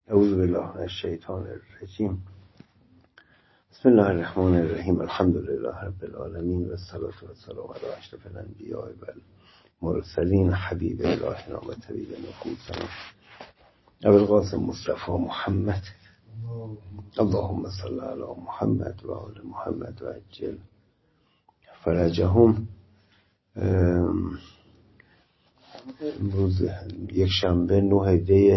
اعوذ بالله من الشیطان الرجیم. بسم الله الرحمن الرحیم. الحمد لله رب العالمین و الصلاة والسلام علی اشرف الانبیاء و المرسلین حبیب الهنا و طبیب نفوسنا ابو القاسم مصطفی محمد. اللهم صل علی محمد و آل محمد و عجل فرجهم. امروز یک شنبه 9 دی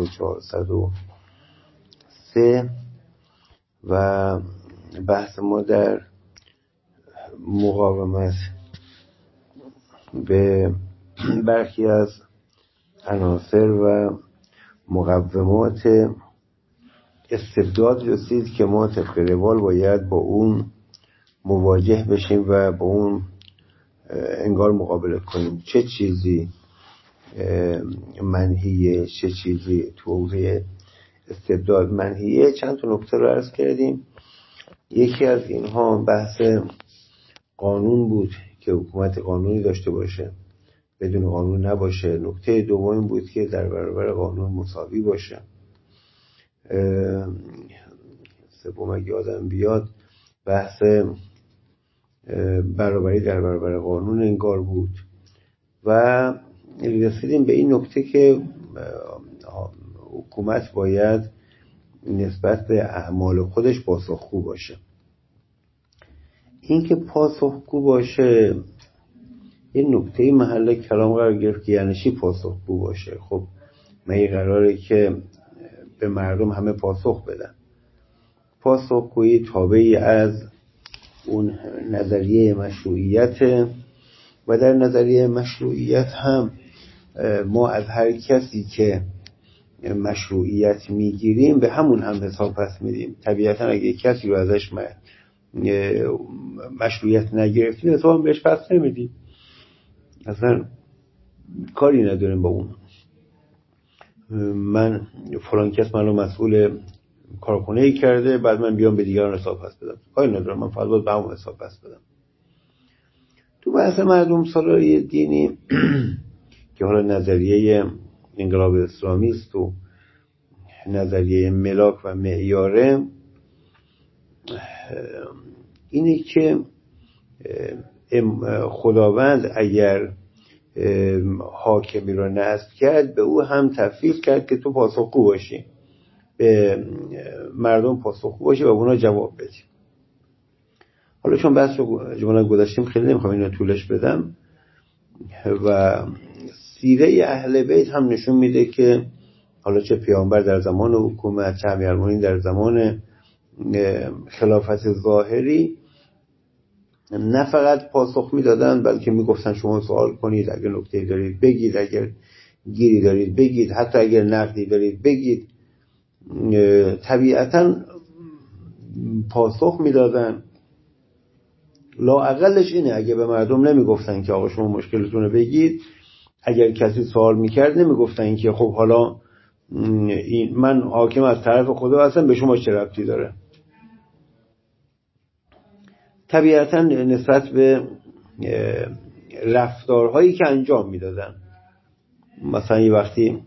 1403 و بحث ما در مقاومت به برخی از عناصر و مقومات استبداد رسید که ما طبق روال باید با اون مواجه بشیم و با اون انگار مقابله کنیم. چه چیزی منهیه، چه چیزی توضیح استبداد منهیه. چند تا نکته رو عرض کردیم. یکی از اینها بحث قانون بود که حکومت قانونی داشته باشه، بدون قانون نباشه. نکته دوم بود که در برابر قانون مساوی باشه. سوم اگه یادم بیاد بحث برابری در برابر قانون انگار بود و رسیدیم به این نکته که حکومت باید نسبت به اعمال خودش پاسخگو باشه. این که پاسخگو باشه این نکته محل کلام قرار گرفت که یعنی چی پاسخگو باشه. خب مگه قراره که به مردم همه پاسخ بدن؟ پاسخگویی تابعی از اون نظریه مشروعیت و در نظریه مشروعیت هم ما از هر کسی که مشروعیت میگیریم به همون هم حساب پس میدیم. طبیعتا اگه کسی رو ازش مشروعیت نگرفتیم حساب بهش پس نمیدیم، اصلا کاری نداریم با اون. من فلان کس منو مسئول کارخونه ای کرده، بعد من بیام به دیگران حساب پس بدم، کاری ندارم، من فقط باید به همون حساب پس بدم. تو بحث مردم سالاری دینی که حالا نظریه انقلاب اسلامی است و نظریه ملاک و معیاره، اینه که خداوند اگر حاکمی را نصب کرد به او هم تفویض کرد که تو پاسخگو باشی، به مردم پاسخگو باشی و اونا جواب بدی. حالا چون بحث رو جمله گذاشتیم خیلی نمیخوام اینو طولش بدم و سیره اهل بیت هم نشون میده که حالا چه پیامبر در زمان حکومت، چه امیرالمومنین در زمان خلافت ظاهری نه فقط پاسخ میدادن بلکه میگفتن شما سوال کنید، اگر نکته‌ای دارید بگید، اگر گیری دارید بگید، حتی اگر نقدی دارید بگید. طبیعتا پاسخ میدادن. لااقلش اینه اگه به مردم نمیگفتن که آقا شما مشکلتون رو بگید، اگر کسی سوال میکرد نمیگفتن که خب حالا من حاکم از طرف خدا هستم، به شما چه ربطی داره. طبیعتا نسبت به رفتارهایی که انجام میدادن، مثلا یه وقتی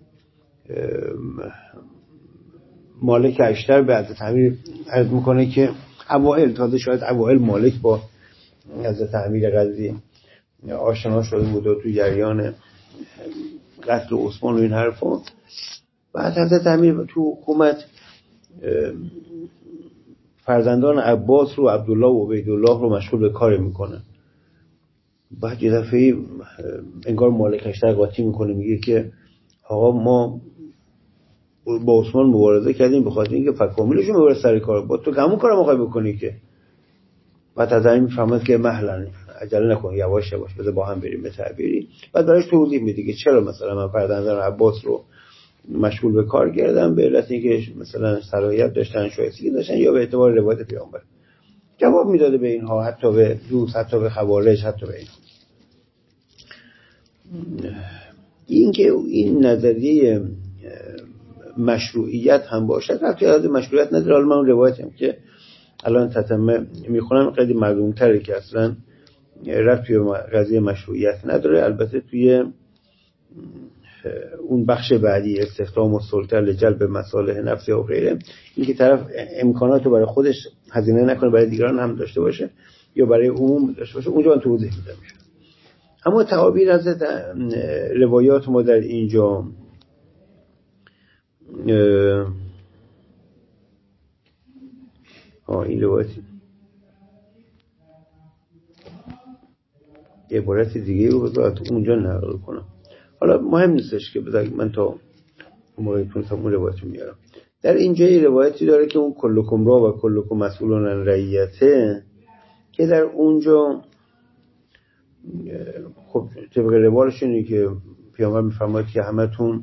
مالک اشتر به حضرت امیر عرض میکنه که اوائل، تازه شاید اوائل مالک با حضرت امیر قضیه آشنا شده بود و تو جریان قتل عثمان و این حرفا، بعد حضرت امیر تو حکومت فرزندان عباس رو، عبدالله و عبیدالله رو مشغول به کار میکنه. بعد یه دفعه انگار مالک اشتر قاطی میکنه، میگه که آقا ما با عثمان مبارزه کردیم به خاطر اینکه فکامیلشون ببره سر کار، با تو همون کارو میخوای بکنی که. بعد از این میفهمد که مهلا عجله نکن، یواش یواش بذار با هم بریم به تعبیری. بعد براش توضیح میده که چرا مثلا من فرزندان عباس رو مشغول به کار کردم، به علت اینکه مثلا صلاحیت داشتن، شایستگی داشتن، یا به اعتبار روایت پیامبر. جواب میداده به اینها، حتی به دوست، حتی به خوارج، حتی به این که این نظریه مشروعیت هم باشه. رفتی از مشروعیت نداره. حالا من روایتم که الان تتمه میخونم خیلی معلوم تره که اصلا رفت توی قضیه مشروعیت نداره. البته توی اون بخش بعدی استخدام السلطه لجلب مصالح نفسی و غیره، این که طرف امکانات رو برای خودش هزینه نکنه، برای دیگران هم داشته باشه یا برای عموم داشته باشه، اونجا من توضیح میدم. اما تعابیر از روایات ما در اینجا این روایتی یه عبارت دیگه رو بذارت اونجا نقل کنم، حالا مهم نیستش که بذارید من تا موقعی تونستم اون روایت رو میارم. در اینجا یه روایتی داره که اون کلکم را و کلکم مسئولون عن رعیته، که در اونجا خب طبق روالش اینه که پیامبر میفرماید که همتون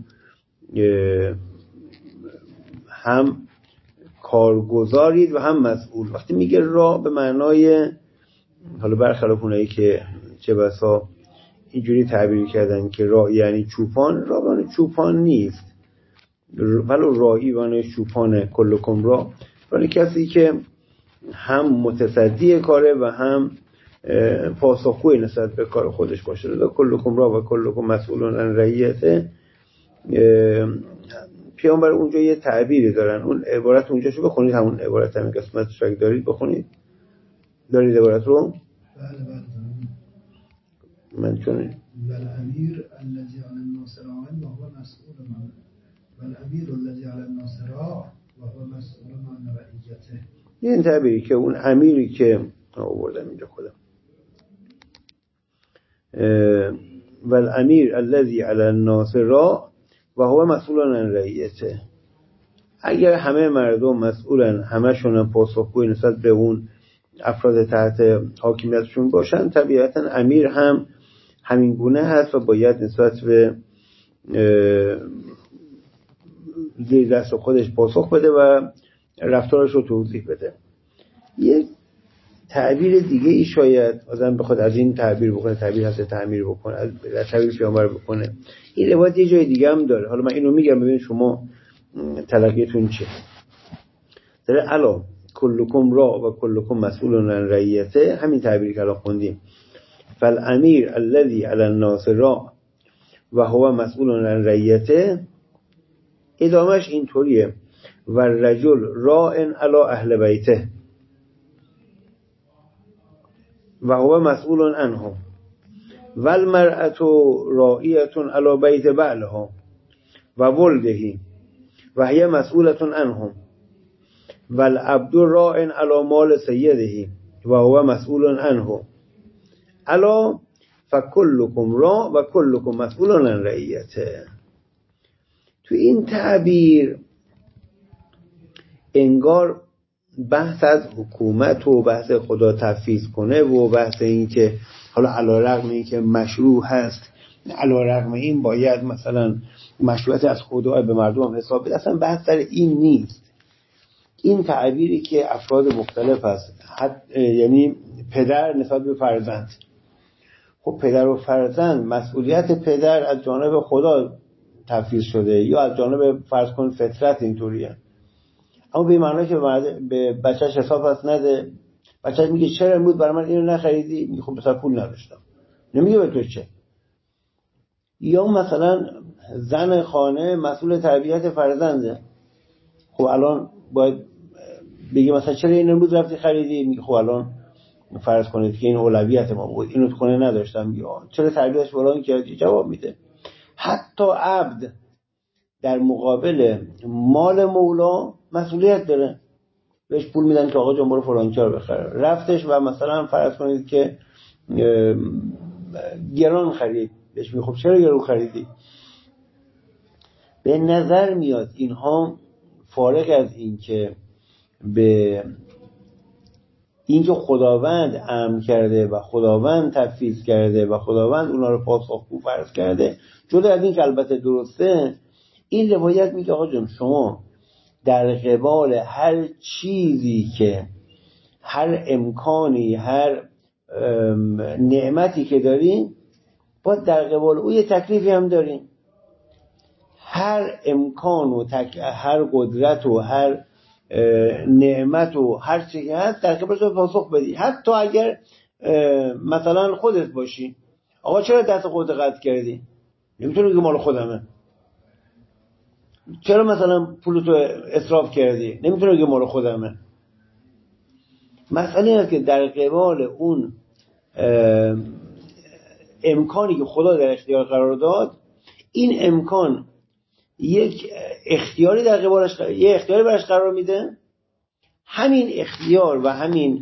هم کارگزارید و هم مسئول. وقتی میگه را به معنای، حالا برخلاف اونایی که چه بسا اینجوری تعبیر کردن که را یعنی چوپان، را معنی چوپان نیست، ولو رائی معنی چوپان کلکم را، ولی کسی که هم متصدی کاره و هم پاسخگوی نسبت به کار خودش باشه. لذا کلکم را و کلکم مسئولون عن رعیته، پیامبر اونجا یه تعبیری دارن. اون عبارت اونجا شو بخونید، همون عبارت همین قسمتش رو دارید بخونید. دارید عبارت رو؟ بله. من چون والامیر الذي على الناصر و هو مسئول من والامیر الذي على الناصر و هو مسئول من رعیته. این تعبیری که اون امیری که آوردم اینجا خودم، والامیر الذي على الناصر و هو مسئول عن رعیته، اگر همه مردم مسئولن، همشون پاسخگوی نسبت به اون افراد تحت حاکمیتشون باشن، طبیعتا امیر هم همین گونه هست و باید نسبت به زیر دست خودش پاسخ بده و رفتارش رو توضیح بده. یک تعبیر دیگه ای شاید آدم بخواد از این تعبیر بکنه، تعبیر هست تعبیر بکنه، از تعبیر پیامبر بکنه. این روایت یه جای دیگه هم داره، حالا من اینو میگم ببین شما تلقیتون چه داره. الا کلکم را و کلکم مسئول عن رعیته، همین تعبیری که الان خوندیم، فالامیر الذي على الناس را و هو مسئول عن رعیته، ادامش اینطوریه و الرجل راء علی اهل بیته و هو مسئول عنهم و المرأة راعیة علی بیت بعلها و ولده و هي مسئولة عنهم و العبد راء علی مال سیده و هو مسئول عنه الا فکلکم را و کلکم مسئول عن رعیته. تو این تعبیر انگار بحث از حکومت و بحث خدا تفویض کنه و بحث این که حالا علیرغم این که مشروع هست، علیرغم این باید مثلا مشروعیت از خدا به مردم هم حساب بده، اصلا بحث در این نیست. این تعبیری که افراد مختلف هست، یعنی پدر نسبت به فرزند، خب پدر و فرزند، مسئولیت پدر از جانب خدا تفویض شده یا از جانب فرض کن فطرت اینطوریه، اما به معنی که به بچه‌ش حساب هست نده. بچه‌ش میگه چرا امروز برای من اینو نخریدی؟ میگه خب مثلا پول نداشتم. نمیگه به تو چه. یا مثلا زن خانه مسئول تربیت فرزنده، خب الان باید بگه مثلا چرا این امروز رفتی خریدی؟ میگه خب الان فرض کنید که این اولویت ما بود، اینو تو خونه نداشتم، یا چرا تربیتش فلان کردی؟ جواب میده. حتی عبد در مقابل مال مولا مسئولیت داره، بهش پول میدن که آقا جان برو فلان کار بخره، رفتش و مثلا فرض کنید که گران خرید، بهش میگه خب چرا گران خریدی؟ به نظر میاد اینها فارغ از این که به اینکه خداوند امر کرده و خداوند تفویض کرده و خداوند اونا رو پاسخگو فرض کرده، جدا از این که البته درسته، این روایت میگه آقا جان شما در قبال هر چیزی که، هر امکانی، هر نعمتی که دارین، باید در قبال او یه تکلیفی هم دارین. هر امکان و هر قدرت و هر نعمت و هر چیزی هست در قبالش پاسخ بدی. حتی اگر مثلا خودت باشی، آقا چرا دست خودت قطع کردی؟ نمیتونه بگه مال خودمه. چرا مثلا پولتو اسراف کردی؟ نمیتونه بگه مال خودمه. مسئله اینه که در قبال اون امکانی که خدا در اختیار قرار داد، این امکان یک اختیاری در قبالش، یه اختیاری برش قرار میده. همین اختیار و همین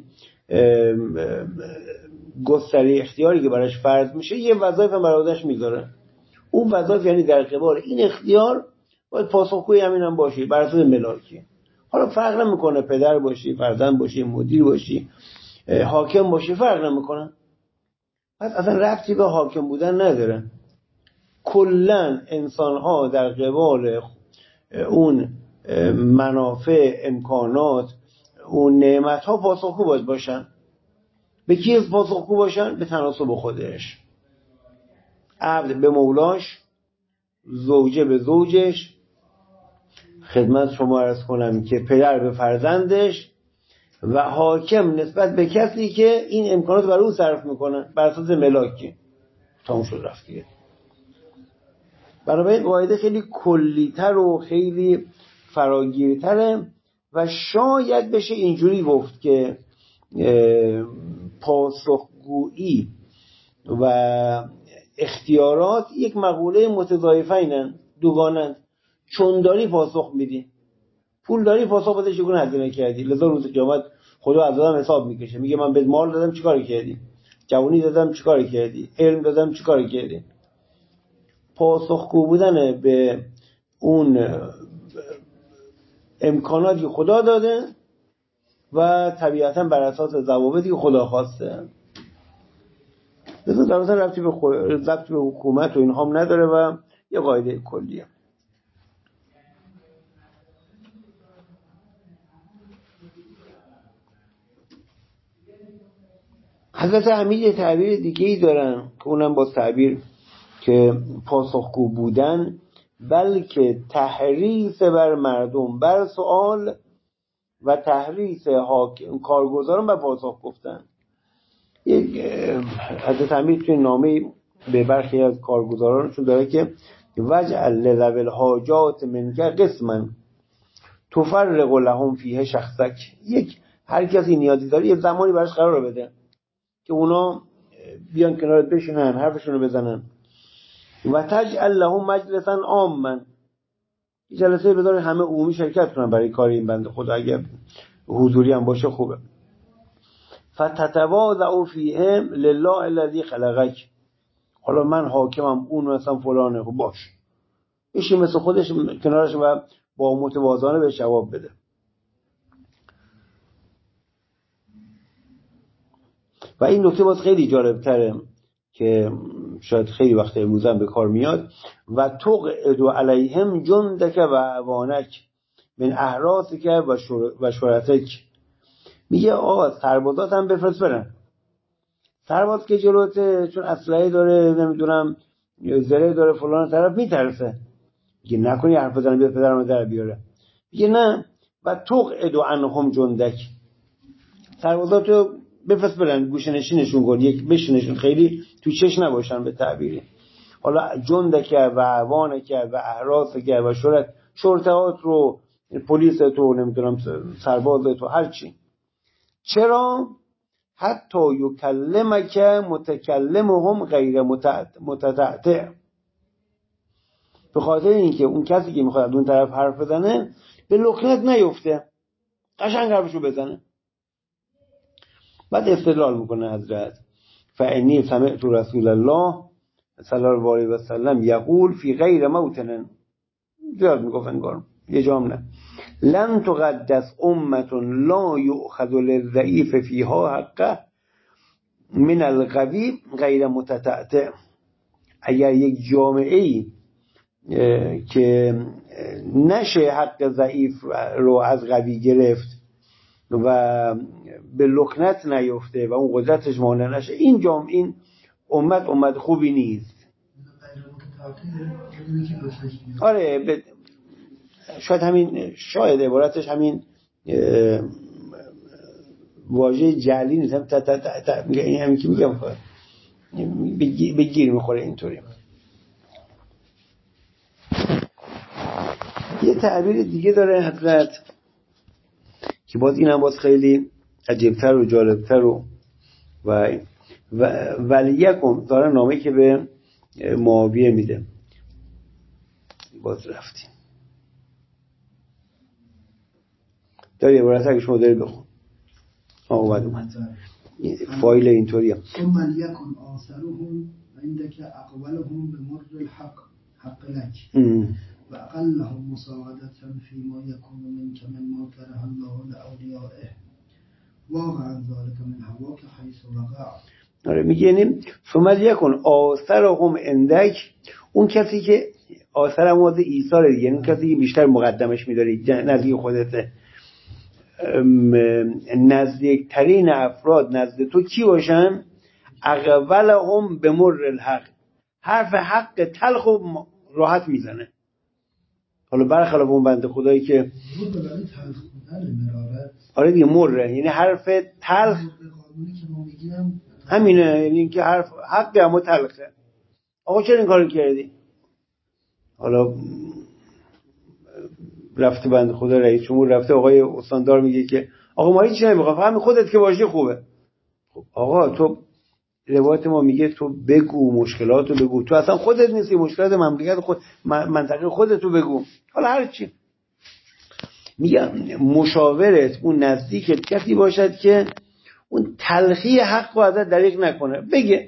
گستره اختیاری که براش فرض میشه یه وظایف هم برادرش میذاره. اون وظایف یعنی در قبال این اختیار باید پاسخگوی همین هم باشی بر اساس ملاکی. حالا فرق نمیکنه پدر باشی، فرزند باشی، مدیر باشی، حاکم باشی، فرق نمیکنه. پس اصلا ربطی به حاکم بودن نداره. کلا انسان ها در قبال اون منافع، امکانات، اون نعمت ها پاسخگو باید باشن. به کی پاسخگو باشن؟ به تناسب خودش. عبد به مولاش، زوجه به زوجش. خدمت شما عرض کنم که پدر به فرزندش و حاکم نسبت به کسی که این امکانات برای او صرف میکنه بر اساس ملاکی. تموم شد رفت دیگه. بنابراین قاعده خیلی کلی‌تر و خیلی فراگیرتره و شاید بشه اینجوری گفت که پاسخگویی و اختیارات یک مقوله متضایفینن، دوگانن. چون داری پاسخ میدی، پول داری پاسخ بده چگونه هزینه کردی. لذا روز قیامت خدا از آدم حساب میکشه، میگه من بهت مال دادم چیکار کردی، جوانی دادم چیکار کردی، علم دادم چیکار کردی. پاسخگو بودن به اون امکاناتی خدا داده و طبیعتا بر اساس ضوابطی که خدا خواسته. لذا در اصل ربطی به حکومت و اینها هم نداره و یه قاعده کلیه. حضرت حمید یه تعبیر دیگه ای دارن که اونم با تعبیر که پاسخگو بودن بلکه تحریص بر مردم بر سوال و تحریص کارگزاران بر پاسخ گفتن. حضرت حمید توی نامه به برخی از کارگزارانشون داره که وجعل لذوی الحاجات منک قسما تفرق لهم فیه شخصک. یک هر کسی نیازی داره یه زمانی براش قرار بده که اونا بیان کنارت بشینن حرفشون رو بزنن. و تجعل لهم مجلسا عاما، جلسه بذاره همه عمومی شرکت کنن برای کار این بنده خدا، اگر حضوری هم باشه خوبه. فتتواضع فیهم لله الذی خلقک. حالا من حاکمم، اون مثلا فلانه، خب باش بشین مثل خودش کنارش و با متواضعانه به جواب بده. و این نکته باز خیلی جالب تره که شاید خیلی وقت امروز هم به کار میاد. و تقعد علیهم جندک و اعوانک من احراسک و شرطک. میگه آقا سربازات هم بفرست برن. سرباز که جلوته چون اسلحه داره، نمیدونم زره داره، فلان طرف میترسه، میگه نکنی حرف بزنه بیاد پدرم در بیاره. میگه نه، و تقعد عنهم جندک، سربازاتو بفرست برن، گوشه نشینشون کن، یک بشینشون، خیلی تو چش نباشن به تعبیری. حالا جندک و اعوانک و احراسک و شرطهات رو، پلیس تو، نمیدونم سرباز تو، هر چی. چرا؟ حتی یکلمک متکلمهم غیر متتعتع. به خاطر اینکه اون کسی که میخواد اون طرف حرف بزنه به لکنت نیفته، قشنگ حرفشو بزنه. بعد استدلال میکنه حضرت فانی سمعت رسول الله صلی الله علیه و سلم یقول فی غیر موطن، زیاد میگفت انگار یه جام نه، لن تقدس امت لا یؤخذ للضعیف فیها حقه من القوی غیر متتعتع. اگر یک جامعه‌ای که نشه حق ضعیف رو از قوی گرفت و به لکنت نیفته و اون قدرتش مانع نشه، این امت خوبی نیست. آره شاید عبارتش همین واژه جعلی نیست، این همین که میگم بگیر میخوره اینطوری. یه تعبیر دیگه داره حضرت که باز اینم باز خیلی عجیبتر و جالبتر و ولیکم داره نامه که به معاویه میده. باز رفتیم داری عبارت اگه شما داری بخون. اومد فایل اینطوریه. ثم لیکن آثرهم عندك اقولهم بمر حق لك و اقلهم مساعدة فيما يكون منك مما كره الله لأولیائه واقعا ذلك من هواك حيث وقع. آره میگه یعنی ثم لیکن آثرهم عندك، اون کسی که آثر مواد ایثار دیگه، یعنی کسی که بیشتر مقدمش می‌داری نزدیک خودته، نزدیکترین افراد نزد تو کی باشن؟ اقولهم بمر الحق، حرف حق تلخ و راحت میزنه. حالا برخلاف اون بنده خدایی که آره دیگه مره، یعنی حرف تلخ همینه، یعنی اینکه حرف حق اما تلخه. آقا چرا این کارو کردی؟ حالا رفته بنده خدا رئیس جمهور رفته آقای استاندار میگه که آقا ما هیچ نمیخوام، همین خودت که باشی خوبه. خب آقا تو روایت ما میگه تو بگو مشکلاتو بگو، تو اصلا خودت نیستی، مشکلات مملکت خود منطقه خودتو بگو. حالا هر چی میگم مشاورت اون نزدیکت کسی باشد که اون تلخی حق رو ازت دریغ نکنه، بگه.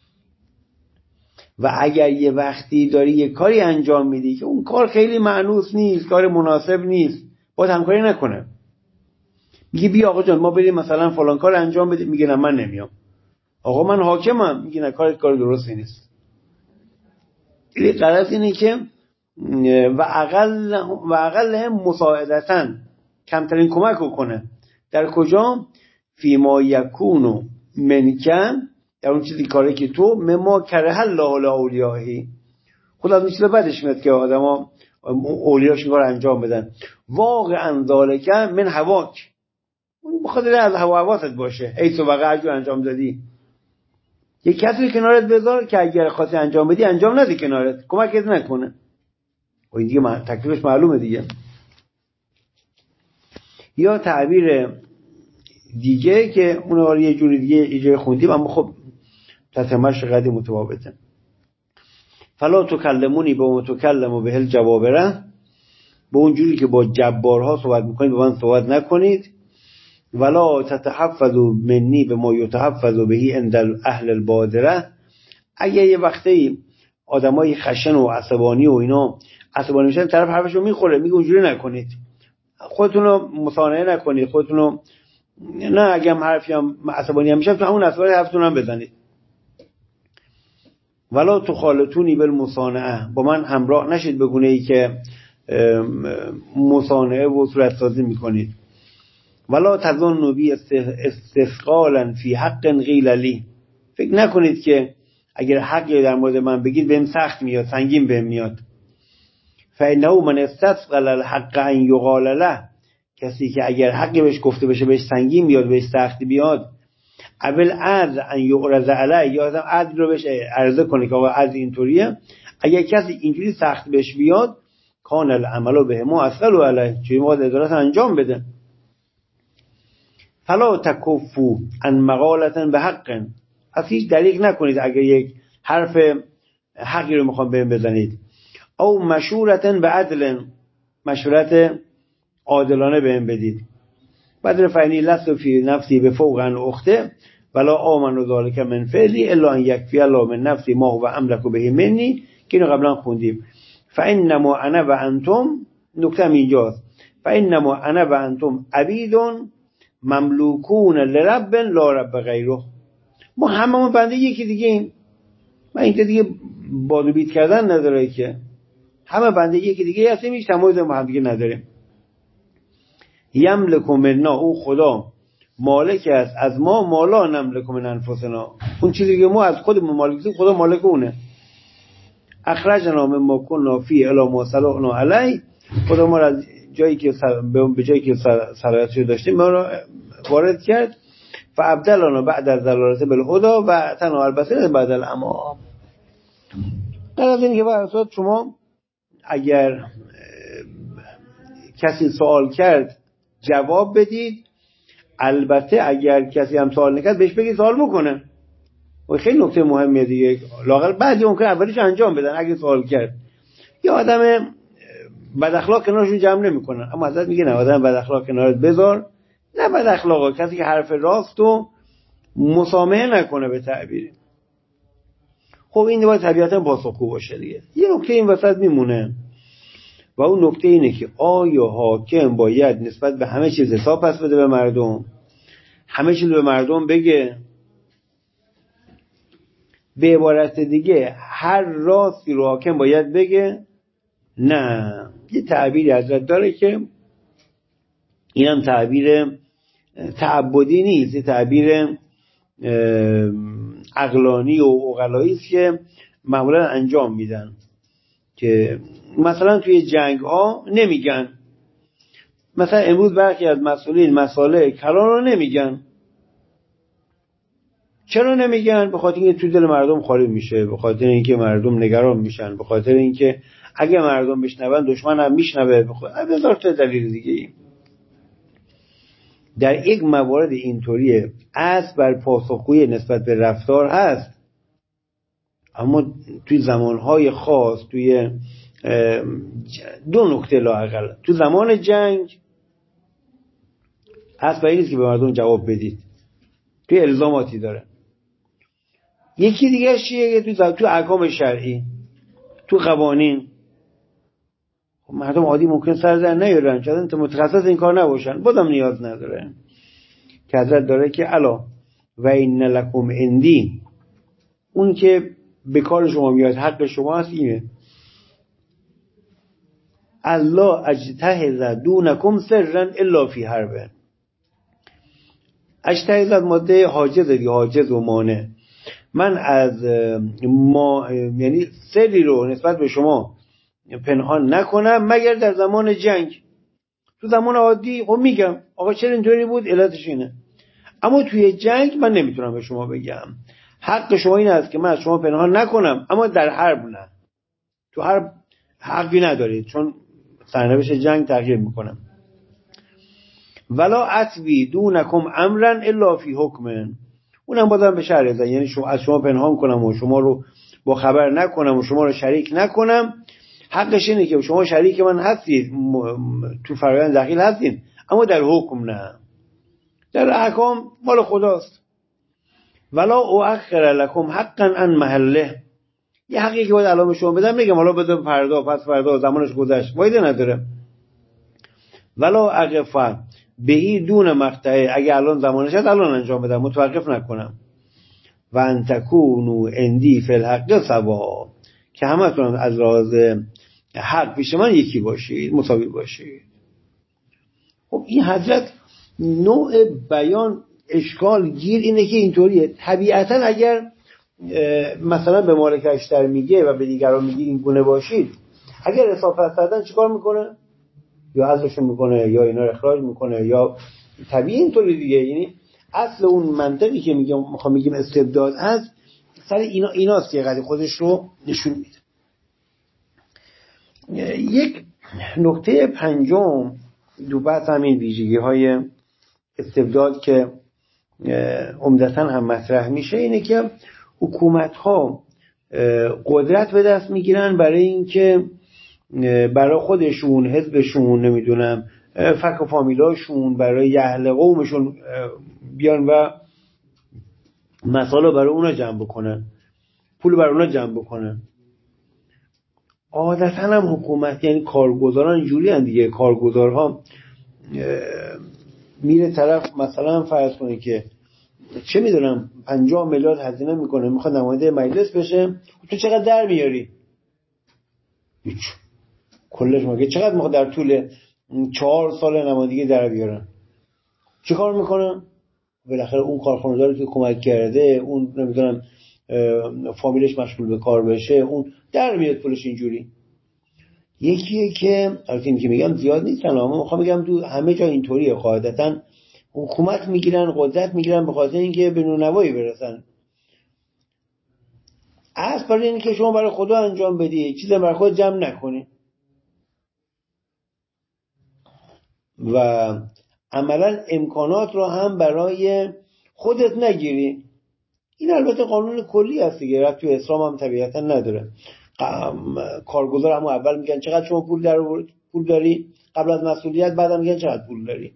و اگر یه وقتی داری یه کاری انجام میدی که اون کار خیلی معنوس نیست، کار مناسب نیست، باید همکاری نکنه. میگه بیا آقا جان ما بریم مثلا فلان کار انجام بدیم، میگه نه من نمیام. آقا من حاکمم، میگه نه کار درستی نیست. این غرض اینه که و اقل هم مساعدتن، کمترین کمک رو کنه. در کجا؟ فیما یکونو منکن، در اون چیزی کاری که تو مما کره الله لاولیاهی، خدا از میشه بدش میاد که آدم ها اولیاش این کار انجام بدن. واقعا ذالک من هواک، اون بخاطر از هواست باشه، ای تو واقعا جو انجام دادی. یک کسی کنارت بذار که اگر خاطر انجام بدی انجام نده، کنارت کمکت نکنه. و این دیگه تکلیفش معلومه دیگه. یا تعبیر دیگه که اون یه جوری دیگه ایجای خوندیم اما خب تتمش قدی متفاوته. فلا تکلمونی به متکلم به الجوابره، به اون جوری که با جبارها صحبت میکنید به من صحبت نکنید. ولا تتحفظوا منی به ما یتحفظ بهی عند اهل البادره، اگه یه وقتی آدمای خشن و عصبانی و اینا عصبانی میشن طرف حرفشو میخوره، میگه اونجوری نکنید، خودتون رو مصانعه نکنید، خودتون رو نه اگه هم حرفی هم عصبانی هم میشن تو همون عصبانی حرفتون هم بزنید. ولا تخالطونی بالمصانعه، با من همراه نشید به گونه‌ای که مصانعه و صورت سازی میکنید. ولا تظنوا بی استثقالا فی حق قیل لی، فکر نکنید که اگر حقی در مورد من بگید بهم سخت میاد، سنگین بهم میاد. فانه من استثقل الحق ان یقال له، کسی که اگر حقی بهش گفته بشه بهش سنگین بیاد، بهش سخت بیاد، اول عرض ان یعرض علیه، یا آدم عرض رو بهش عرضه کنه که آقا عرض اینطوریه، اگر کسی اینجوری سخت بهش بیاد کان العمل به ما اثقل علیه، چون ما ادارت انجام بده. فلا تکفوا عن مقالة بحق، از هیچ دریغ نکنید اگر یک حرف حقی رو میخوام بهم بزنید. او مشورة بعدل، مشورت عادلانه بهم بدید. بدر فعنی لست فی نفسی به فوق عن اخته ولا آمن ذلك من فعلی الا ان یکفی الله من نفسی ما هو املک به منی، که اینو قبلا خوندیم. فانما انا و انتم، نکته اینجاست، فانما انا و انتم عبید مملوکون لرب لا رب غیره، ما هممون بنده یکی دیگه ایم. من اینکه دیگه باد بید کردن نداره، که همه بنده یکی دیگه هستیم، هیچ تمایز با هم دیگه نداریم. یملک منا، او خدا مالک است از ما، مالا نملک من انفسنا، اون چیزی که ما از خودمون مالکیم خدا مالک اونه. اخرجنا مما كنا فيه الی ما صلحنا علیه، خدا ما از جایی که به جایی که صلاحیتش داشتیم ما رو وارد کرد. فابدلنا بعد از ضلالت بالهدى و تنها البصیرة بعد العمی. در از این که برای شما اگر کسی سوال کرد جواب بدید. البته اگر کسی هم سوال نکرد بهش بگید سوال میکنه. و خیلی نکته مهمیه دیگه. لااقل بعضی ممکن اولیش انجام بدن اگه سوال کرد. یه آدم بد اخلاق کنارشون جمع نمیکنن، اما حضرت میگه نه، آدم بد اخلاق کنارت بذار. نه بد اخلاقا، کسی که حرف راست و مسامحه نکنه به تعبیری. خب این باید طبیعتا پاسخگو باشه دیگه. یه نکته این وسط میمونه و اون نکته اینه که آیا حاکم باید نسبت به همه چیز حساب پس بده به مردم، همه چیز به مردم بگه؟ به عبارت دیگه هر راستی رو حاکم باید بگه؟ نه. یه تعبیری حضرت داره که اینم تعبیر تعبدی نیست، یه تعبیر عقلانی و عقلایی است که معمولا انجام میدن، که مثلا توی جنگ ها نمیگن. مثلا امروز برخی از مسئولین مسائل کلان رو نمیگن. چرا نمیگن؟ به خاطر اینکه تو دل مردم خالی میشه، به خاطر اینکه مردم نگران میشن، به خاطر اینکه اگه مردم بشنون دشمن هم میشنوه، به هزار تا دلیل دیگه ای. در یک موارد اینطوریه اصل بر پاسخگویی نسبت به رفتار هست، اما توی زمانهای خاص، توی دو نکته لااقل تو زمان جنگ اصل بر نیست که به مردم جواب بدید، توی الزاماتی داره. یکی دیگه چیه؟ تو احکام شرعی، تو قوانین. مردم عادی ممکن سر در نیارن، چون متخصص این کار نباشن، بازم نیاز نداره. که حضرت داره که الا و این لکم عندی، اون که به کار شما میاد حق شما هست اینه: الله اجتهز دونکم سرا الا فی حرب. اجتهز ماده حاجز دی، حاجز و مانع. من از یعنی سری رو نسبت به شما پنهان نکنم مگر در زمان جنگ. تو زمان عادی خب میگم آقا چرا اینطوری بود، علتش اینه. اما توی جنگ من نمیتونم به شما بگم. حق شما این است که من از شما پنهان نکنم، اما در حرب نه. تو حرب حقی ندارید، چون سرنوشت جنگ تغییر میکنم. ولا اتوی دونکم امرا الا فی حکم. اونم بازم به شرع زن، یعنی از شما پنهان کنم و شما رو با خبر نکنم و شما رو شریک نکنم. حقش اینه که شما شریک من هستید، تو فرآیند داخل هستید، اما در حکم نه. در احکام مال خداست. ولا اؤخر لكم حقا عن محله. یه حقی که باید الان به شما بدم میگم حالا بده فردا، پس فردا، زمانش گذشت، فایده نداره. ولا اقف بهی دون مقطعه. اگه الان زمانش هست الان انجام بدم، متوقف نکنم. و ان تکونوا عندی فی الحق سواء، که همتون از راز حق پیش من یکی باشید، مساوی باشید. خب این حضرت نوع بیان اشکال گیر اینه که اینطوریه. طبیعتا اگر مثلا به مالک اشتر میگه و به دیگران میگه این گونه باشید، اگر حساب فسادن چیکار میکنه؟ یا حذفشون میکنه، یا اینا رو اخراج میکنه، یا طبیعی اینطوری دیگه. یعنی اصل اون منطقی که میخوام بگیم استبداد هست، سر ایناست که قضیه خودش رو نشون میده. یک نکته پنجم دو بحث همین ویژگی های استبداد که عمدتاً هم مطرح میشه اینه که حکومت ها قدرت به دست میگیرن برای اینکه برای خودشون، حزبشون، نمیدونم فک و فامیلاشون، برای اهل قومشون بیان و مسائل برای اونا جمع بکنن، پول برای اونا جمع بکنن. عادتاً هم حکومت، یعنی کارگزاران اینجوری هن دیگه. کارگزارها میره طرف مثلا فرض کنه که چه میدونم 50 میلیارد هزینه میکنه، میخواد نماینده مجلس بشه، تو چقدر در میاری؟ هیچ. کلش مگه چقدر میخواد در طول 4 سال نمایندگی در بیارن؟ چه کار میکنن؟ بالاخره اون کارخانه‌داری که کمک کرده، اون نمیدونم فامیلش مشغول به کار بشه، اون در میاد پولش اینجوری. یکیه که البته این که میگم زیاد نیستن، اما میخوام بگم تو همه جا اینطوریه. قاعدتاً حکومت میگیرن، قدرت میگیرن به خاطر اینکه به نونوایی برسن. اصل برای اینه که شما برای خدا انجام بدی، چیزی برای خود جمع نکنی. و عملا امکانات رو هم برای خودت نگیری. این البته قانون کلی هست دیگه، تو اسلام هم طبیعتا نداره. کارگزار هم اول میگن چقدر شما پول داری قبل از مسئولیت، بعد هم میگن چقدر پول داری.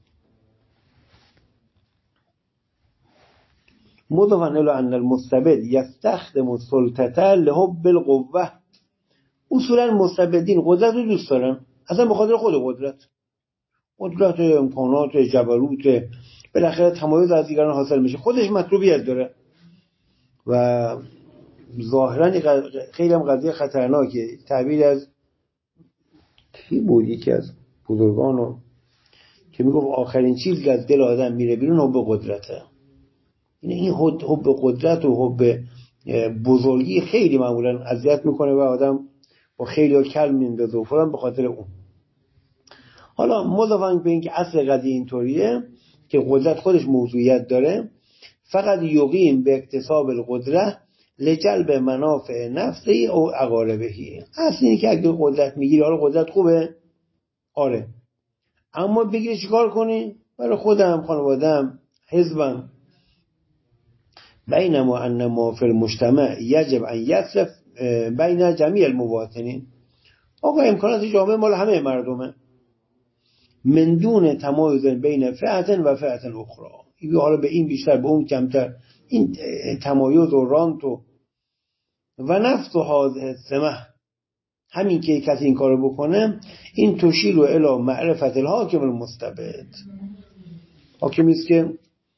مضافاً الی ان المستبد یستخدم السلطه لحب القوه. اصولا مستبدین قدرت رو دوست دارن، اصلا به خاطر خود قدرت امکانات جبروت، بالاخره تمایز از دیگران حاصل میشه، خودش مطلوبیت داره و ظاهرا خیلی هم قضیه خطرناکه. تعبیر از کی بود، یکی از بزرگانو که میگفت آخرین چیزی که از دل آدم میره بیرون حب قدرته. این حب قدرت و حب بزرگی خیلی معمولا اذیت میکنه و آدم با خیلی کل میندازه و فلان به خاطر اون. حالا مضافاً به این که اصل قضیه اینطوریه که قدرت خودش موضوعیت داره، فقط یقیم به اکتساب القدره لجلب منافع نفسی او اقاربهی. اصل اینه که اگه قدرت میگیری، حالا قدرت خوبه، آره، اما بگیری چیکار کنی؟ برای خودم، خانوادم، حزبم. بینما ان ما فی المجتمع یجب ان یصرف بین جمیع المواطنین. آقا امکانات جامعه مال همه مردمه، من دون تمایز بین فئه و فئه اخرى. این حالا به این بیشتر به اون کمتر، این تمایز و رانت و نفس و هذه السمه، همین که کسی این کارو بکنه، این تشیر و الی معرفت الحاکم المستبد. حاکمی است که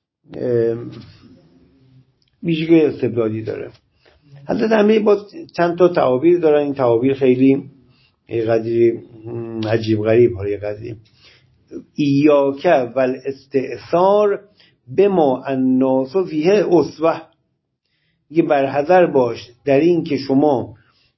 ویژگی استبدادی داره. حضرت همه با چند تا تعابیر دارن، این تعابیر خیلی قدری عجیب غریب. حالا قضیه ایاک و الاستئثار بما الناس فیه اسوه، یه برحذر باش در این که شما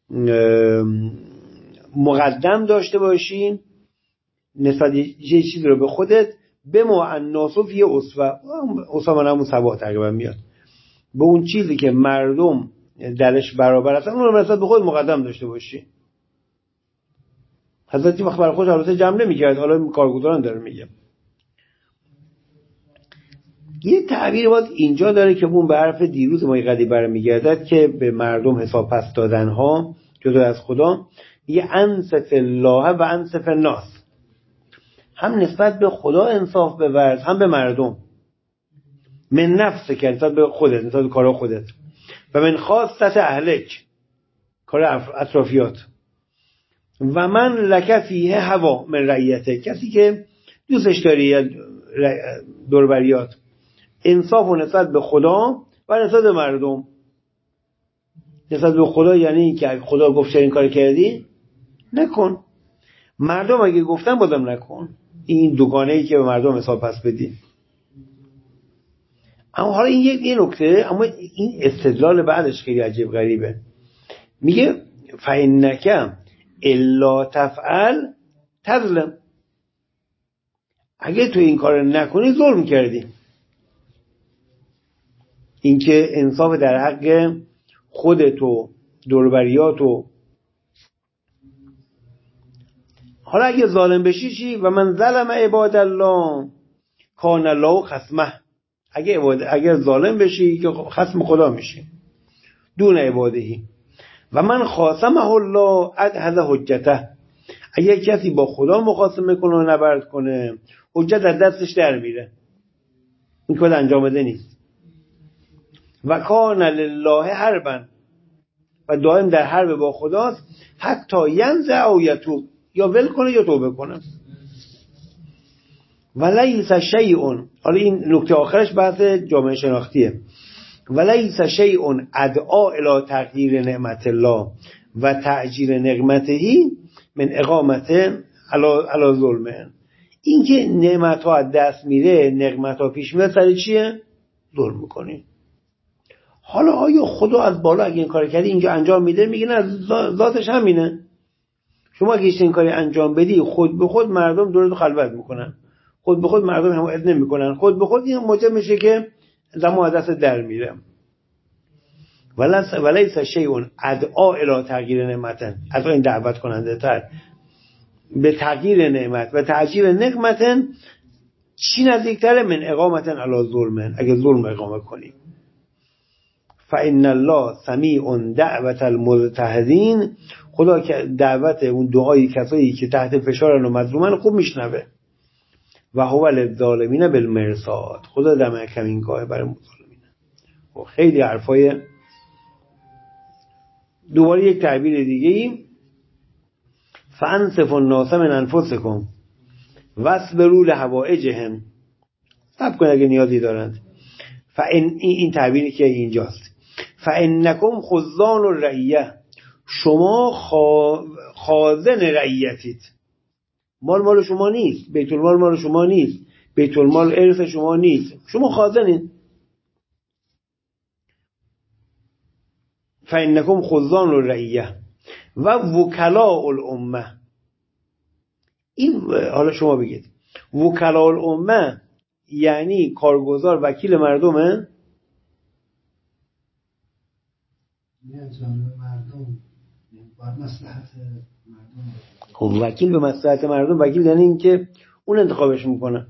مقدم داشته باشین نسبت یه چیز رو به خودت، بما الناس فیه اسوه. اسوه من همون سبا تقریبا میاد، به اون چیزی که مردم درش برابر هستن اون رو نسبت به خود مقدم داشته باشی. حضرت وقت برای خود البته جمع نمی‌کرد، حالا کارگزاران داره میگه. یه تعبیر باید اینجا داره که اون به حرف دیروز ما قدی برمیگردد که به مردم حساب پس دادن ها جدا از خدا، یه انصف الله و انصف الناس، هم نسبت به خدا انصاف بورز هم به مردم. من نفس که نسبت به خودت، نسبت به کارا خودت، و من خاصت اهلک، کار اطرافیات، و من لک فیه هوا من رعیته، کسی که دوستش داری دوربریات. انصاف و نسبت به خدا و نسبت به مردم. نسبت به خدا یعنی که خدا گفت چه این کار کردی نکن، مردم اگه گفتن بازم نکن. این دوگانه‌ای که به مردم حساب پس بدی. اما حالا این یه نکته، اما این استدلال بعدش خیلی عجیب غریبه. میگه فإنک الا تفعل تظلم، اگه تو این کار نکنی ظلم کردی. این که انصاف در حق خودت و دوربریات و حالا اگه ظالم بشی چی؟ و من ظلم عباد الله کان الله خصمه. اگه ظالم بشی که خصم خدا میشی دون عبادهی. و من خاصمه الله ادهز حجته، اگه کسی با خدا مخاصمه کنه و نبرد کنه حجت از دستش در میره، این کار انجام بده نیست. و کان لله حربا، و دائم در حرب با خداست، حتی ینزع او یتوب، یا ول کنه یا توبه کنه. ولیس شیء، حالا این نکته آخرش بحث جامعه شناختیه. ولیس شیء ادعا الی تقدیر نعمت الله و تعجیل نقمته من اقامت علی ظلم. این که نعمت ها از دست میره، نقمت ها پیش میاد، سر چیه؟ ظلم میکنی. حالا آیا خدا از بالا اگه این کار کردی اینجا انجام میده؟ میگه نه، ذاتش همینه. شما اگه این کاری انجام بدی خود به خود مردم دورت خلوت میکنن، خود به خود مردم حمایت نمیکنن، خود به خود این موجب میشه که زمان دست در میره. ولیس شیء ادعا الی تغییر نعمت، از این دعوت کننده تر به تغییر نعمت و تعجیل نقمتن چی نزدیکتره؟ من اقامتن علی ظلمن، اگه ظلم اقامه کنیم. فإن الله سمیع دعوت المضطهدین، خدا که دعوت اون دعای کسایی که تحت فشارن و مظلومن خوب میشنوه. و هو للظالمین بالمرصاد، خدا دم کمینگاه برای مظلومین. خیلی حرفای. دوباره یک تعبیر دیگه ای، فانصفوا الناس من انفسکم واصبروا لحوائجهم، صبر کنید اگه نیازی دارند. این تعبیری که اینجاست، فانکم خزان الرعیه، شما خازن رعیتید. مال شما نیست، بیت المال مال شما نیست، بیت المال ارث شما نیست، شما خازنید. فانکم خزان الرعیه و وکلاء الامه. این حالا شما بگید وکلاء الامه یعنی کارگزار وکیل مردمه؟ نه جانب مردم، باید مصلحت مردم. خب وکیل به مصلحت مردم، وکیل یعنی این که اون انتخابش میکنه.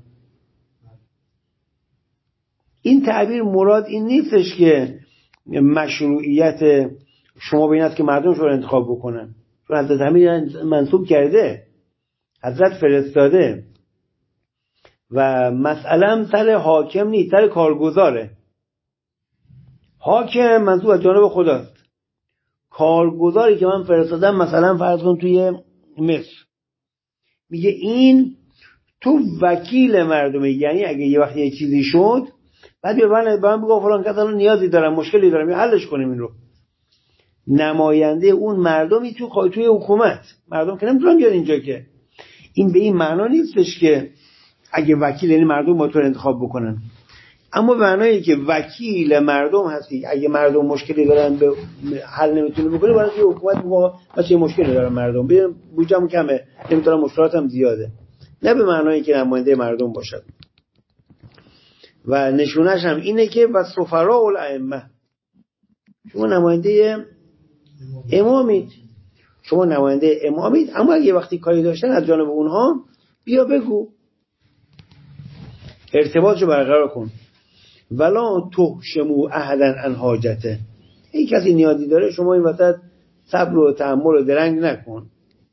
این تعبیر مراد این نیستش که مشروعیت شما بین است که مردم شما رو انتخاب بکنن، چون حضرت امیر منصوب کرده، حضرت فرستاده و مسئله سر حاکم نیست، سر کارگزاره. حاکم منصوب از جانب خداست، کارگزاری که من فرستادم مثلا فرض کن توی مصر، میگه این تو وکیل مردمه، یعنی اگه یه وقت یه چیزی شد بعد به من بگو فلان کس الان نیازی دارم، مشکلی دارم، یا حلش کنیم این رو. نماینده اون مردمی توی حکومت، مردم که نمیتونن بیان اینجا. که این به این معنا نیستش که اگه وکیل یعنی مردم با تو انتخاب بکنن، اما به معنایی که وکیل مردم هستی، اگه مردم مشکلی دارن به حل نمیتونه بکنه، برای که حکومت مثلا مشکلی دارن مردم، بودجه‌م کمه، نمیتونم، مشکلاتم زیاده، نه به معنایی که نماینده مردم باشد. و نشونش هم اینه که و سفراء الائمه، شما نماینده امامید، شما نماینده امامید، اما اگه وقتی کاری داشتن از جانب اونها بیا بگو، ارتباطشو برقرار کن. ولا تحشموا احدا عن حاجته، این کسی نیازی داره شما این وسط صبر و تحمل و درنگ نکن.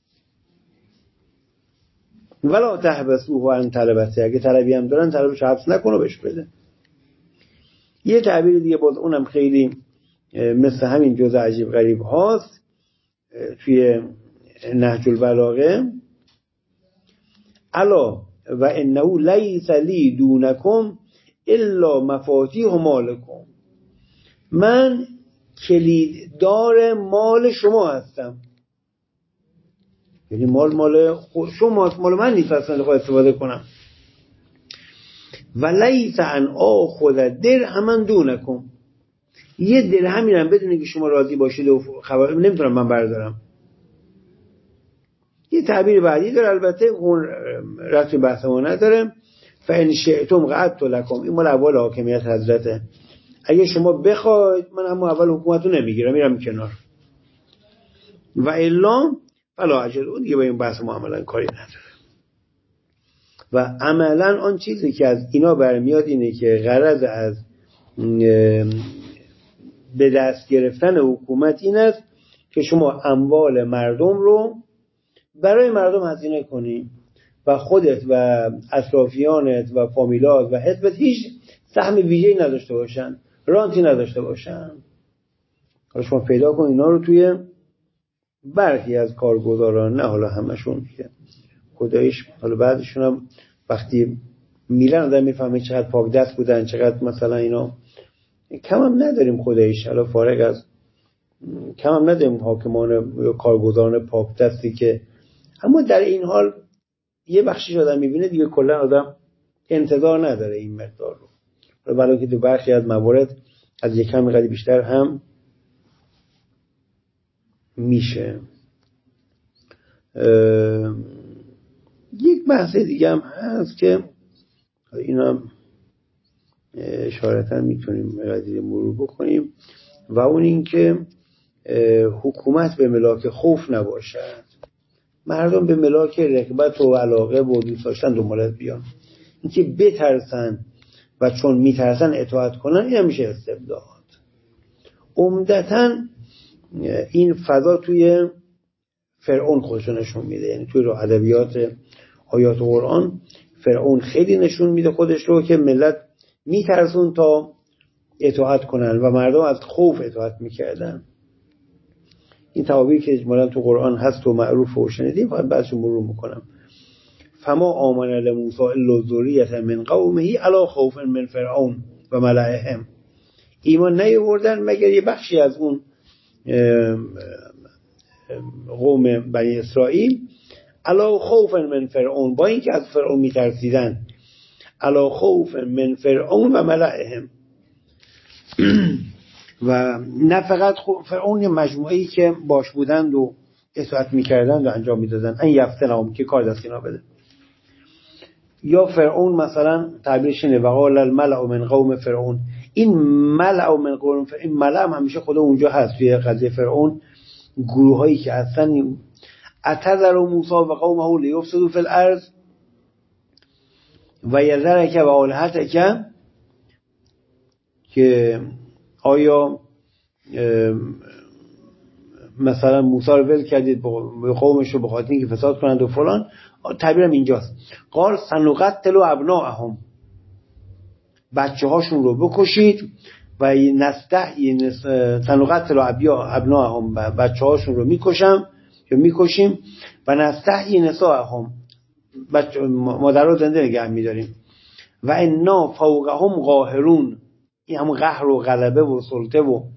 ولا تحبسوه عن طلبته، اگه طلبی هم دارن طلبش حبس نکن و بهش بده. یه تعبیر دیگه باز اونم خیلی مثل همین جزء عجیب غریب هاست توی نهج البلاغه، الا و انه لیس لی دونکم الا مفاتیح مالکم، من کلیددار مال شما هستم، یعنی مال شما، مال من نیست اصلا استفاده کنم. و لیس ان آخذ درهما دونکم، یه درهمی هم بدونی که شما راضی باشید و خبر نمیتونم من بردارم. یه تعبیر بعدی داره، البته اون رفتی بحث ما نداره، فان شئتم قعدت لکم، این مال اول حاکمیت حضرته، اگه شما بخواید من هم اول حکومتو نمیگیرم، میرم کنار. و الا فلا اجل، اون دیگه با این بحث ما عملا کاری نداره. و عملا آن چیزی که از اینا برمیاد اینه که غرض از به دست گرفتن حکومت این است که شما اموال مردم رو برای مردم هزینه کنی و خودت و اطرافیانت و فامیلات و حزبت هیچ سهم ویژه‌ای نداشته باشن، رانتی نداشته باشن. حالا شما پیدا کن اینا رو توی برخی از کارگزاران، نه حالا همشون که خداییش، حالا بعضیشون هم وقتی میلن آدم میفهمه چقدر پاک دست بودن، چقدر مثلا اینا کم هم نداریم خداییش، حالا فارغ از کم هم نداریم حاکمان یا کارگزاران پاک دستی که، اما در این حال یه بخشیش آدم میبینه دیگه کلا آدم انتظار نداره این مقدار رو، ولی که تو برخی از موارد از یک کم قدری بیشتر هم میشه. یک بحث دیگه هم هست که اینا هم اشارتا میتونیم قضیه مرور بکنیم و اون این که حکومت به ملاک خوف نباشد. مردم به ملاک رغبت و علاقه و دوست داشتن دنبالت بیان. اینکه بترسن و چون میترسن اطاعت کنن، این همیشه استبداد. عمدتاً این فضا توی فرعون خودشو نشون میده، یعنی توی ادبیات آیات قرآن فرعون خیلی نشون میده خودش رو که ملت میترسون تا اطاعت کنن و مردم از خوف اطاعت میکردن. این تعابیر که اجمالا تو قرآن هست و معروف و شنیدیم، فقط بعدش مرور میکنم. فما آمن لموسی الا ذریة من قومه علی خوف من فرعون و ملئهم. ایمان نیاوردن مگر یه بخشی از اون قوم بنی اسرائیل، علی خوف من فرعون، با اینکه از فرعون میترسیدن، علی خوف من فرعون و ملئهم. و نه فقط فرعون، مجموعه‌ای که باش بودند و اطاعت میکردند و انجام میدادند، این یفتنهم که کار دست اینا بده. یا فرعون مثلا تعبیرش اینه وقال الملأ من قوم فرعون. این ملأ من قوم فرعون، این ملأ همیشه خود اونجا هست توی قضیه فرعون، گروه هایی که هستن. اتذر موسی و قومه لیفسدوا فی الارض و یذرک و آلهتک، که آیا مثلا موسی رو ول کردید به قومش رو به خاطر اینکه فساد کنند و فلان. تعبیرم اینجاست. قال سنقتل ابناءهم، بچه هاشون رو بکشید و نستحیی سنقتل ابناءهم، بچه هاشون رو میکشیم و نستحیی نساءهم، مادر رو زنده نگه میداریم. و انا فوقهم قاهرون، این هم قهر و غلبه و سلطه.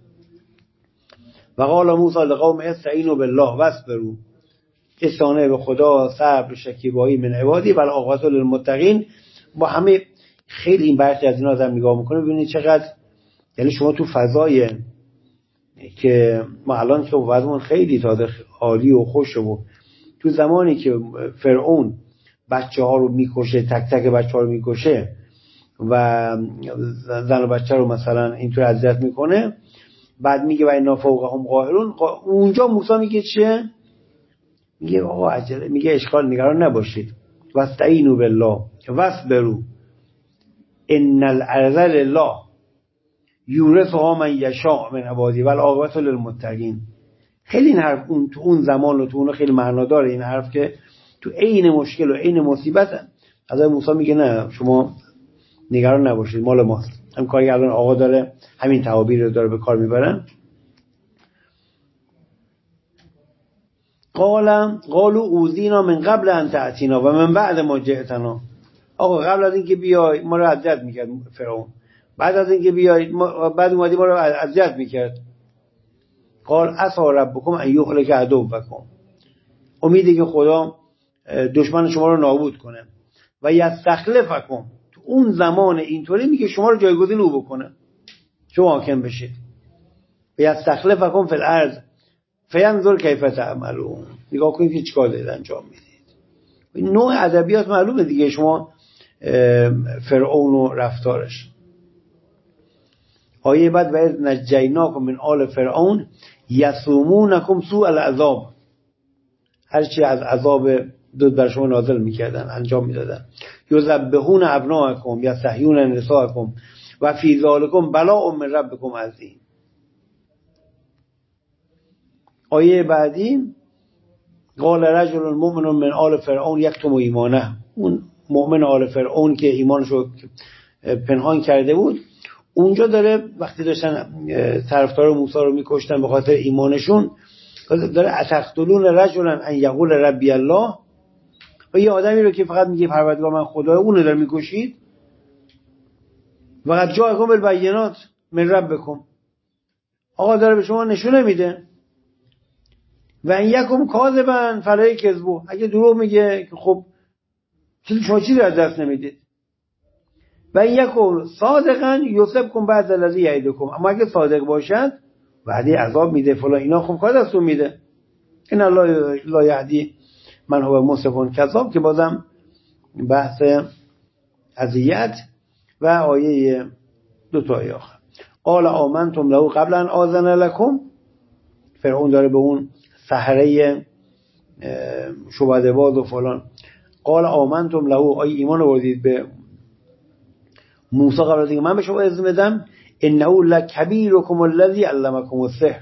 و قال موسی لقوم استعینوا بالله واصبروا، استعانه به خدا، صبر، شکیبایی من عبادی و العاقبة للمتقین. با همه خیلی این برخی از اینا آدم نگاه میکنه ببینید چقدر، یعنی شما تو فضای که ما الان که وضعمون خیلی تازه عالی و خوشه، و تو زمانی که فرعون بچه ها رو میکشه، تک تک بچه ها رو میکشه و زن و بچه رو مثلا اینطور اذیت میکنه، بعد میگه و انا فوقهم قاهرون. اونجا موسی میگه چه؟ میگه آقا عجله، میگه اشکال، نگران نباشید، واستعینوا بالله واصبروا ان الارض لله یورثها من یشاء من عباده و العاقبة للمتقین. خیلی این حرف تو اون زمان و تو اون خیلی معنا داره، این حرف که تو عین مشکل و عین مصیبت از موسی میگه نه شما نگران نباشید، مال ماست. هم کاری الان آقا داره همین تعابیر رو داره به کار میبرن. قالوا اوذینا من قبل ان تأتینا و من بعد ما جئتنا. آقا قبل از اینکه بیای ما رو اذیت میکرد فرعون، بعد از اینکه بیای بعد اومدی ما رو اذیت میکرد. قال عسى ربکم ان یهلک عدوکم، امیده که خدا دشمن شما رو نابود کنه. و یستخلفکم، تو اون زمان اینطوری میگه شما رو جایگزین او بکنه، شما حاکم بشید. و یستخلفکم فی الارض فینظر کیف تعملون، نگاه کنید که چیکار دارید انجام میدید. نوع ادبیات معلومه دیگه، شما فرعون و رفتارش. آیه بعد و اذ نجیناکم من آل فرعون یسومونکم سوء العذاب، هرچی از عذاب دود بر شما نازل میکردن انجام میدادن. یذبحون ابناءکم یستحیون نساءکم و فی ذالکم بلاء من ربکم عظیم. آیه بعدی قال رجل مؤمن من آل فرعون یکتم ایمانه، اون مؤمن آل فرعون که ایمانشو پنهان کرده بود، اونجا داره وقتی داشتن طرفدار موسی رو میکشتن به خاطر ایمانشون، داره اتقتلون رجلا ان یقول ربی الله، و یه آدمی رو که فقط میگه پروردگار من خدای، اون رو داره میکشید. و قد جاءکم بالبینات من ربکم، آقا داره به شما نشونه میده. و ان یکم کاذبا فلا کذبوا، اگه دروغ میگه که خب شما چیزی از دست نمیدید. و ان یکم صادقا یصبکم بعض الذی یعدکم، اما اگه صادق باشد وعده عذاب میده فلان، اینا خب کار دستون میده. ان الله لا یهدی من هو مسرف کذاب، که بازم بحث اذیت. و آیه دو تا آیه آخر قال آمنتم له قبل ان آذن لكم، فرعون داره به اون سحره شعبده باز و فلان. قال آمنتم له، آیا ایمان آوردید به موسی قبل از اینکه من به شما اذن بدم؟ انه لکبیرکم الذی علمکم السحر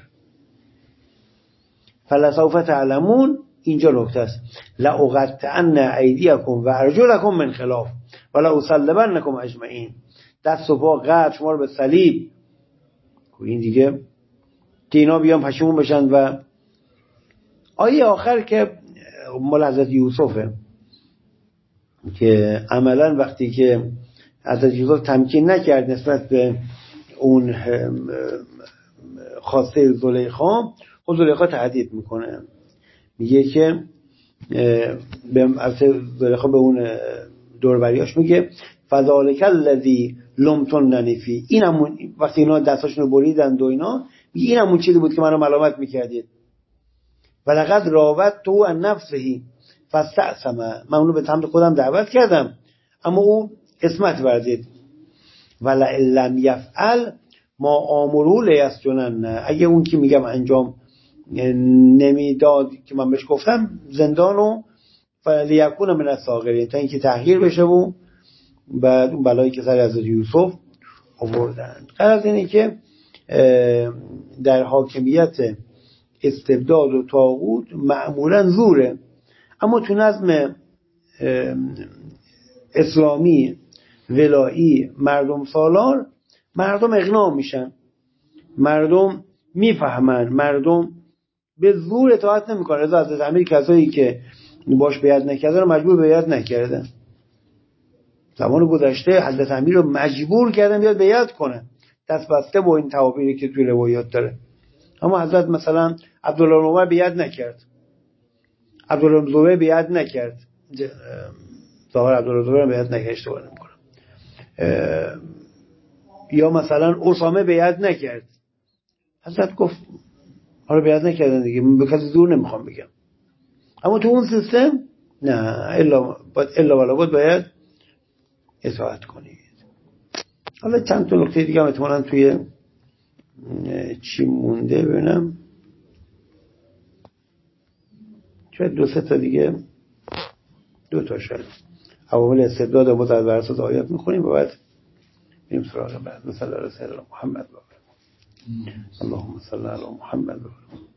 فلسوف تعلمون. اینجا نکته است. لاقطعن ایدیکم و ارجلکم من خلاف ولأصلبنکم اجمعین. دست و پا قطع، شما رو به صلیب. این دیگه که اینا بیان پشیمون بشن. و آیه آخر که مال حضرت یوسفه که عملا وقتی که حضرت یوسف تمکین نکرد نسبت به اون خواسته زلیخا، خود زلیخا تهدید میکنه، میگه که زلیخا به اون دوربریاش میگه فذالک الذی لمتننی فی. این همون وقتی اینا دستاشونو بریدند و اینا، میگه این همون چیزی بود که منو ملامت میکردید. ولقد راودته عن نفسه فاستعصم. من اونو به سمت خودم دعوت کردم اما او اسمت ورزید. ولئن لم یفعل ما آمره لیسجنن. اگه اون که میگم انجام نمیداد که من بهش گفتم، زندانو لیکون من الصاغرین، تا اینکه تحقیر بشه. و بعد اون بلایی که سر حضرت یوسف آوردن. غرض اینه که در حاکمیت استبداد و طاغوت معمولا زوره، اما تو نظم اسلامی ولایی مردم سالار، مردم اقناع میشن، مردم میفهمن، مردم به زور اطاعت نمیکنن. رضا حضرت امیر کسایی که باش بیعت نکردن رو مجبور بیعت نکردن. زمان گذشته حضرت امیر رو مجبور کردن بیاد بیعت کنه، دست بسته با این تعابیری که توی روایات داره. اما حضرت مثلا عبدالله بن عمر بیعت نکرد، عبدالله بن زبیر بیعت نکرد، ظاهر عبدالله بن زبیر بیعت نکرد، اشتباه نمی‌کنم، یا مثلا اسامه بیعت نکرد. حضرت گفت آره بیعت نکردن دیگه، من به کسی زور نمیخوام بگم. اما تو اون سیستم نه، الا ولا بود باید اطاعت کنید. حالا چند تا نکته دیگه هم احتمالاً توی چی مونده ببینم، شاید دو سه تا دیگه، دو تا شاید عوامل استبداد و متعدد بر اساس آیات میخونیم و بعد میریم سراغ بعد. مثلا رسول الله محمد اللهم صل علی محمد